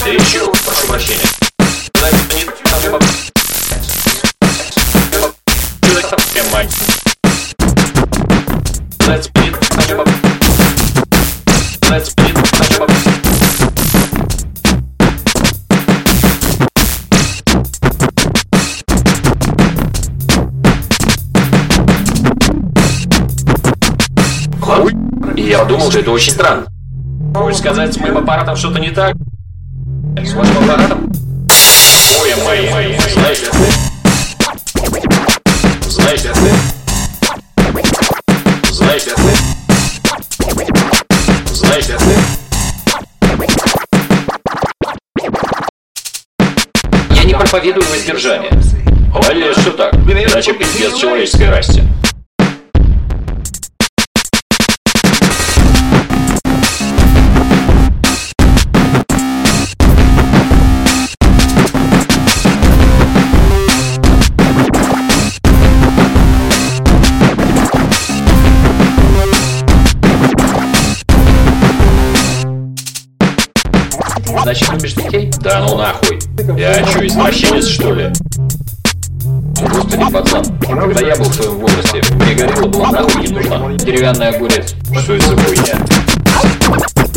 Еще, прошу прощения. Знаете, не там я думал, что это очень странно. Хочешь сказать, с моим аппаратом что-то не так? С вашим аппаратом? Ой, мои, знаете, я не проповедую воздержание. Вали, что так? Иначе пиздец человеческой расте. Значит, любишь детей? Да ну нахуй. Я что, извращенец, что ли? Господи, пацан, когда я был в твоем возрасте, мне горилла была нахуй не нужна. Деревянный огурец. Что это за хуйня?